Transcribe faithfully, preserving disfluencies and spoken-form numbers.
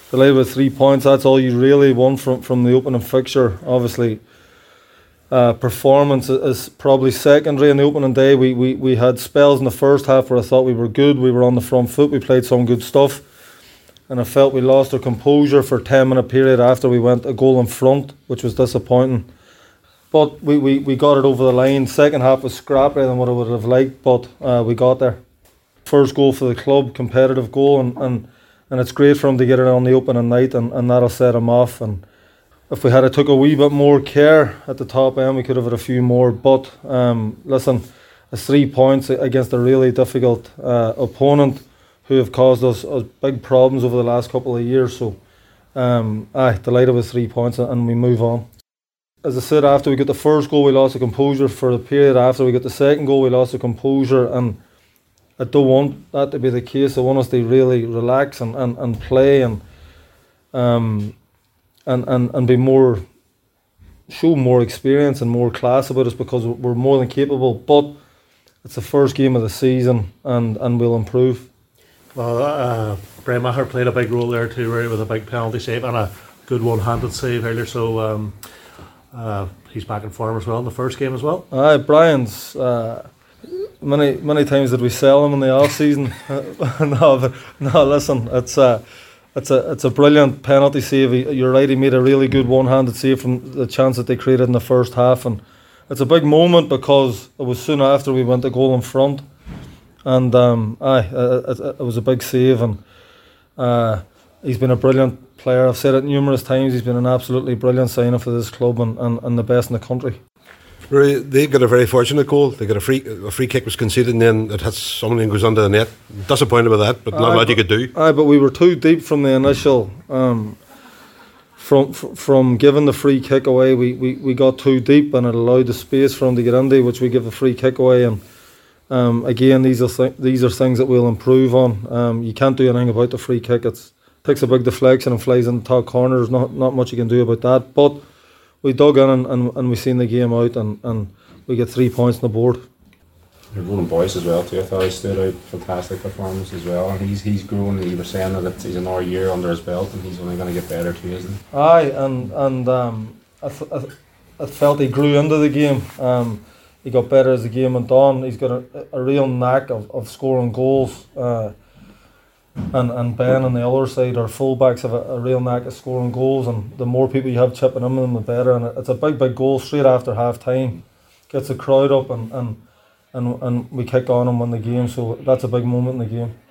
Delighted with three points. That's all you really want from, from the opening fixture. Obviously, uh, performance is probably secondary on the opening day. We, we we had spells in the first half where I thought we were good. We were on the front foot. We played some good stuff. And I felt we lost our composure for a ten minute period after we went a goal in front, which was disappointing. But we, we, we got it over the line. Second half was scrappier than what I would have liked, but uh, we got there. First goal for the club, competitive goal, and, and, and it's great for him to get it on the opening night, and, and that'll set him off. And if we had took a wee bit more care at the top end, we could have had a few more. But um, listen, it's three points against a really difficult uh, opponent who have caused us, us big problems over the last couple of years. So, um, aye, delighted with three points, and we move on. As I said, after we got the first goal, we lost the composure for the period. After we got the second goal, we lost the composure, and I don't want that to be the case. I want us to really relax and, and, and play and um and, and, and be more, show more experience and more class about us, because we're more than capable. But it's the first game of the season, and, and we'll improve. Well, uh, Brian Maher played a big role there too, right, with a big penalty save and a good one-handed save earlier. So um, uh, he's back in form as well in the first game as well. Aye, Brian's. Uh, many many times did we sell him in the off season? no, but, no. Listen, it's a it's a it's a brilliant penalty save. He, you're right. He made a really good one-handed save from the chance that they created in the first half, and it's a big moment because it was soon after we went to goal in front. And um, aye, it, it, it was a big save, and uh, he's been a brilliant player. I've said it numerous times. He's been an absolutely brilliant signing for this club, and, and, and the best in the country. They got a very fortunate goal. They got a free a free kick was conceded, and then it hits someone and goes under the net. Disappointed with that, but not a lot you could do. Aye, but we were too deep from the initial. Um, from from giving the free kick away, we, we, we got too deep, and it allowed the space for him to get into, which we give a free kick away. And Um, again, these are th- these are things that we'll improve on. Um, you can't do anything about the free kick. It takes a big deflection and flies in the top corner. There's not, not much you can do about that. But we dug in, and, and, and we seen the game out, and, and we get three points on the board. Ronan Boyce as well too. I thought he stood out. Fantastic performance as well. And he's he's grown. He was saying that he's another year under his belt, and he's only going to get better too, isn't he? Aye, and and um, I, th- I, th- I felt he grew into the game. Um, He got better as the game went on. He's got a, a real knack of, of scoring goals. Uh, and, and Ben on the other side, our fullbacks have a, a real knack of scoring goals. And the more people you have chipping in them, the better. And it's a big, big goal straight after half time. Gets the crowd up, and, and, and, and we kick on and win the game. So that's a big moment in the game.